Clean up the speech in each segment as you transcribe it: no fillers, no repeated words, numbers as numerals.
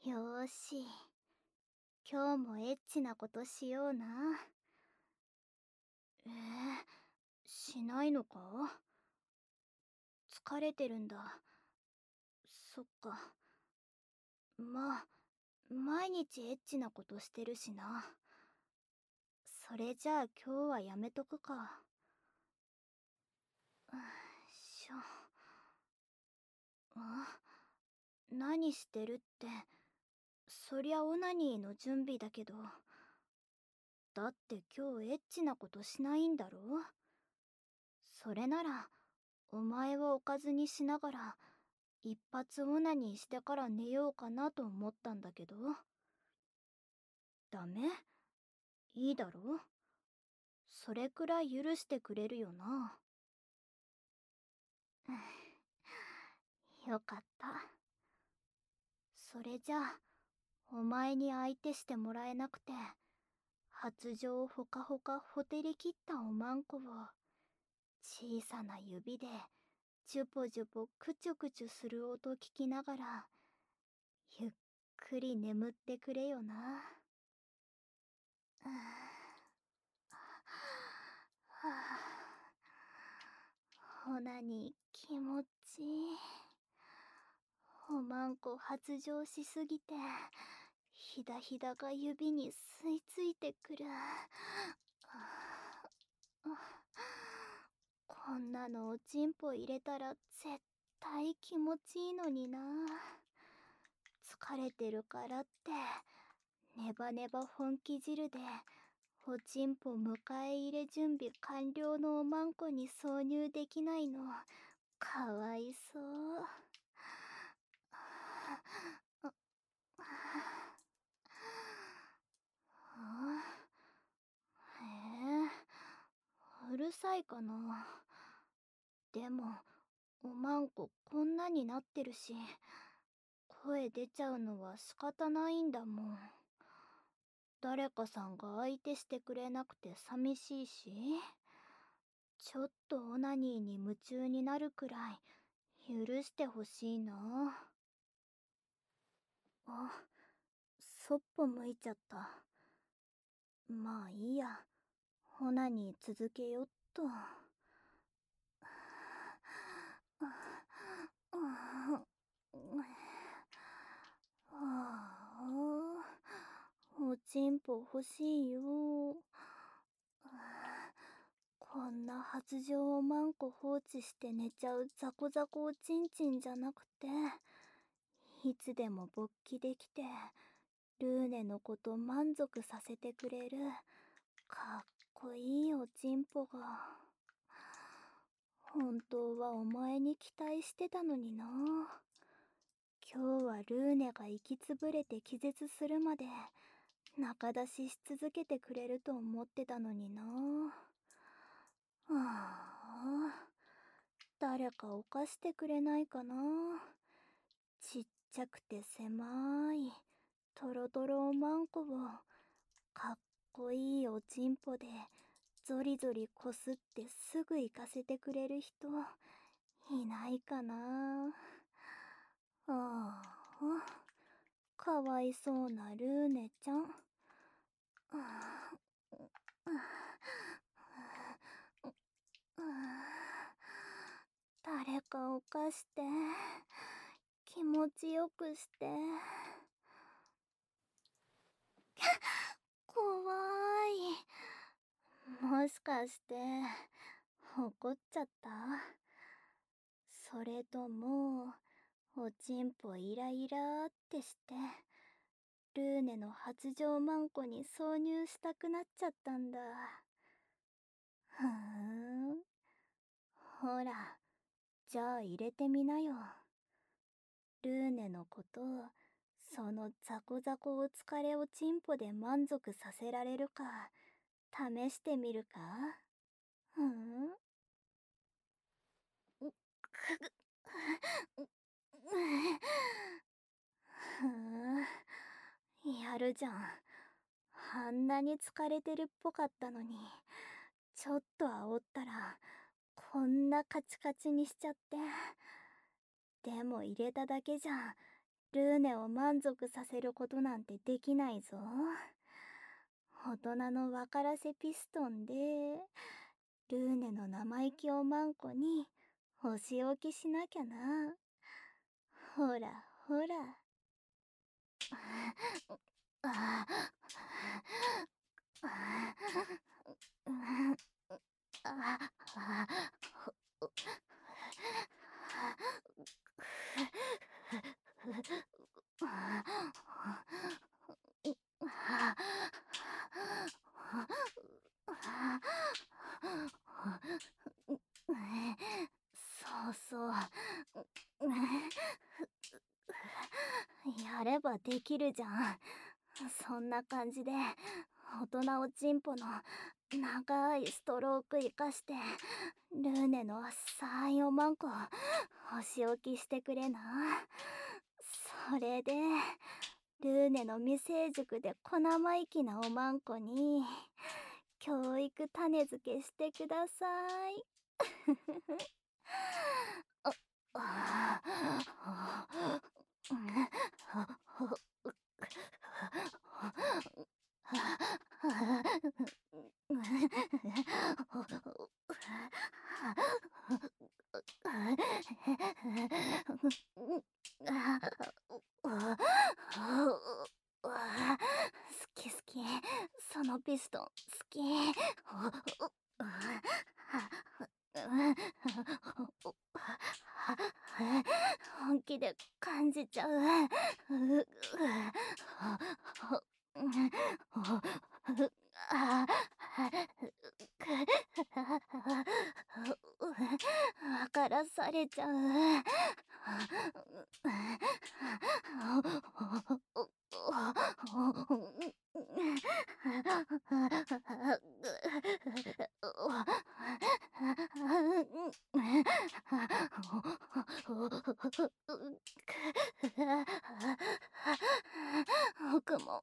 よーし、今日もエッチなことしような。しないのか？疲れてるんだ。そっか。まあ、毎日エッチなことしてるしな。それじゃあ今日はやめとくか。よいしょ。何してるって、そりゃオナニーの準備だけど。だって今日エッチなことしないんだろ？それなら、お前をおかずにしながら、一発オナニーしてから寝ようかなと思ったんだけど。ダメ？いいだろ？それくらい許してくれるよな。よかった。それじゃあ、お前に相手してもらえなくて、発情をほかほかほてりきったおまんこを、小さな指で、ジュポジュポクチュクチュする音聞きながら、ゆっくり眠ってくれよな。はあ、オナニー気持ちいい。おまんこ発情しすぎて、ひだひだが指に吸い付いてくる。こんなのおちんぽ入れたら絶対気持ちいいのにな。疲れてるからって、ネバネバ本気汁で、おちんぽ迎え入れ準備完了のおまんこに挿入できないの、かわいそう。うるさいかな。でも、おまんここんなになってるし、声出ちゃうのは仕方ないんだもん。誰かさんが相手してくれなくて寂しいし、ちょっとオナニーに夢中になるくらい許してほしいな。あ、そっぽ向いちゃった。まあいいや、オナニー続けよっと。おちんぽ欲しいよ。こんな発情をマンコ放置して寝ちゃうザコザコおちんちんじゃなくて、いつでも勃起できて、ルーネのこと満足させてくれる、かっこいいおちんぽが。本当はお前に期待してたのにな。今日はルーネが行きつぶれて気絶するまで仲出しし続けてくれると思ってたのにな。ああ、誰か犯してくれないかな。ちっちゃくて狭いトロトロおまんこをかっこいいおちんぽでゾリゾリこすってすぐ行かせてくれる人いないかな。ああ、かわいそうなルーネちゃん。誰か犯して、気持ちよくして。怖い。もしかして、怒っちゃった？それとも、おちんぽイライラってして、ルーネの発情マンコに挿入したくなっちゃったんだ。ふーん。ほら、じゃあ入れてみなよ。ルーネのことを、そのザコザコお疲れおちんぽで満足させられるか、試してみるか？ふん？ふん、やるじゃん。あんなに疲れてるっぽかったのに、ちょっと煽ったら、こんなカチカチにしちゃって。でも入れただけじゃ、 ルーネを満足させることなんてできないぞ。大人の分からせピストンで、ルーネの生意気おまんこに、お仕置きしなきゃな。ほら、ほら。あそうそう。やればできるじゃん。そんな感じで、大人おちんぽの長いストローク活かして、ルーネの浅いおまんこ、お仕置きしてくれな。それで、ルーネの未成熟で小生意気なおまんこに、教育種付けしてください。好き好き、そのピストン好き。本気で感じちゃう。分からされちゃう。僕も、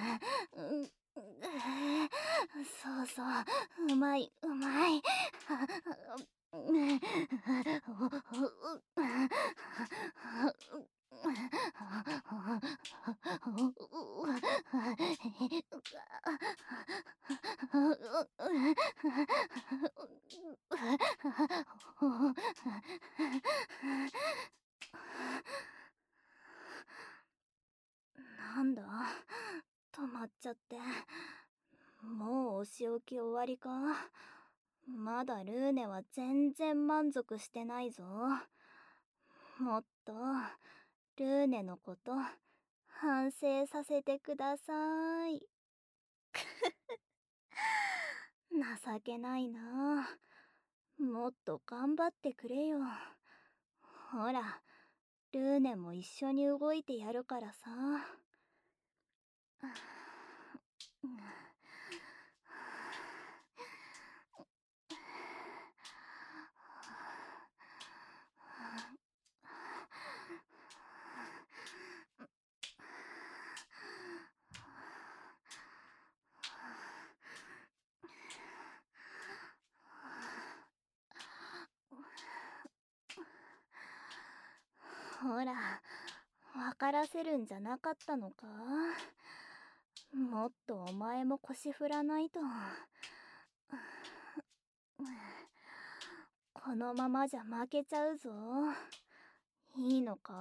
そうそう、うまい、うまい。なんだ、止まっちゃって。もうお仕置き終わりか。まだルーネは全然満足してないぞ。もっとルーネのこと反省させてください。情けないな。もっと頑張ってくれよ。ほら、ルーネも一緒に動いてやるからさ。ほら、分からせるんじゃなかったのか。もっとお前も腰振らないと。このままじゃ負けちゃうぞ。いいのか。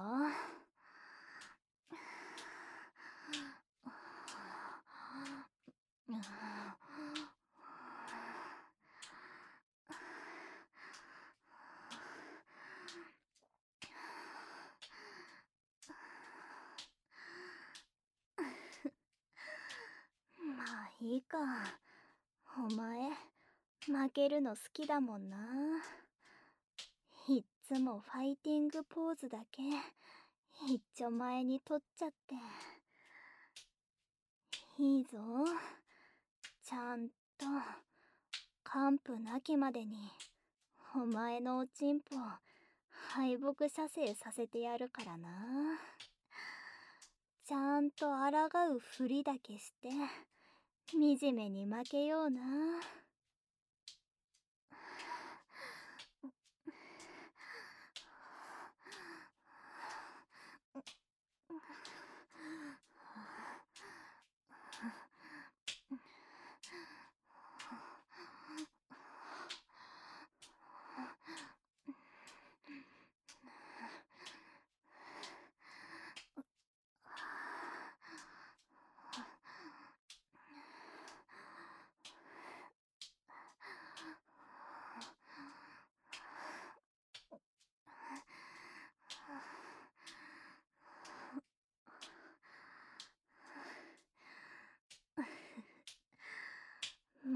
まあいいか。お前負けるの好きだもんな。いっつもファイティングポーズだけ一丁前に取っちゃって。いいぞ、ちゃんと完膚なきまでにお前のおちんぽ敗北射精させてやるからな。ちゃんと抗うふりだけして惨めに負けような。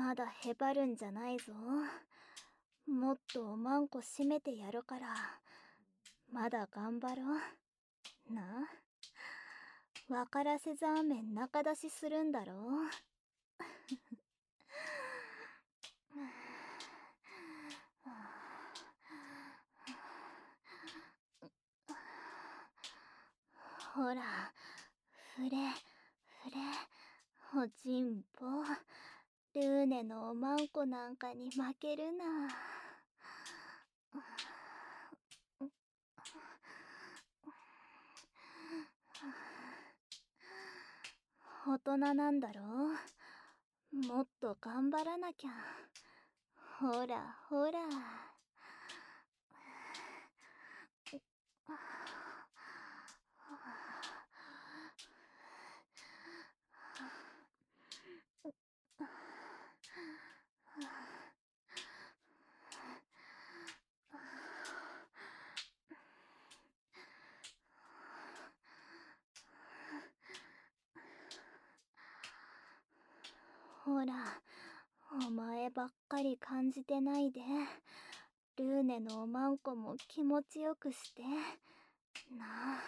まだへばるんじゃないぞ。もっとおまんこ締めてやるから、まだ頑張ろう。な。分からせザーメン仲出しするんだろう。ほら、ふれ、ふれ、おちんぽ。ルーネのおまんこなんかに負けるな。大人なんだろう。もっと頑張らなきゃ。ほらほら。ほら、お前ばっかり感じてないで。ルーネのおまんこも気持ちよくして。なあ。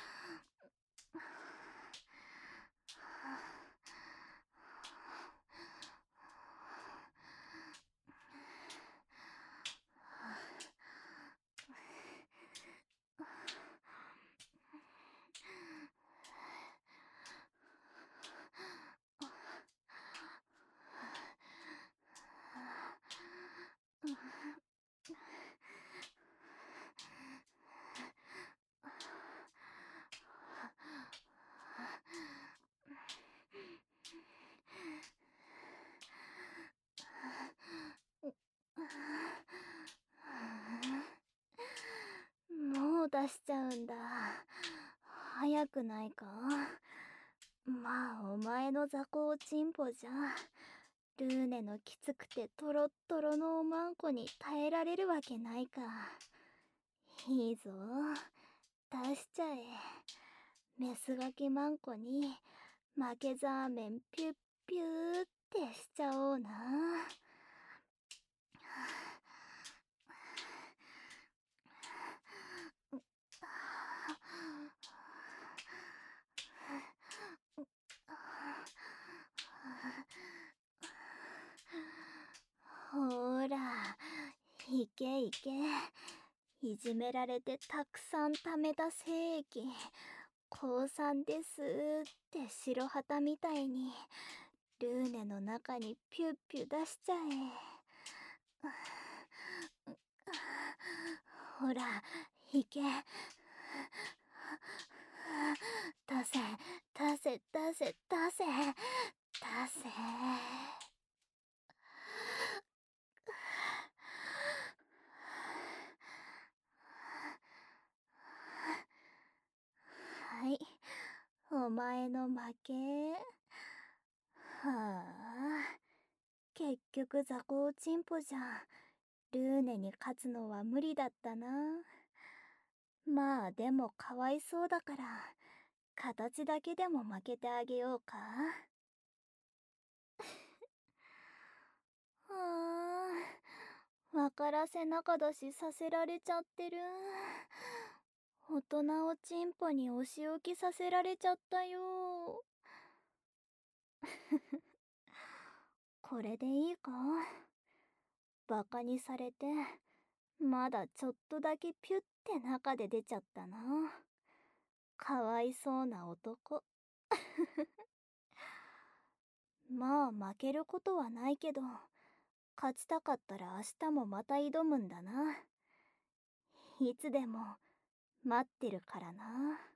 もう出しちゃうんだ。早くないか。まあお前の雑魚チンポじゃルーネのきつくてトロットロのおまんこに耐えられるわけないか。いいぞ、出しちゃえ。メスガキマンコに負けザーメンピュッピューってしちゃおうな。ほら、いけいけ。いじめられてたくさん貯めた精液、降参ですって白旗みたいにルーネの中にピュッピュ出しちゃえ。ほら、いけ。出せ、出せ、出せ、出せ、出せ。はい、お前の負け。はあ、結局雑魚チンポじゃん。ルーネに勝つのは無理だったな。まあでもかわいそうだから形だけでも負けてあげようか。はあ、分からせ仲出しさせられちゃってる。大人をチンポにお仕置きさせられちゃったよ。これでいいか。バカにされてまだちょっとだけピュって中で出ちゃったな。かわいそうな男。まあ負けることはないけど勝ちたかったら明日もまた挑むんだな。いつでも待ってるからな。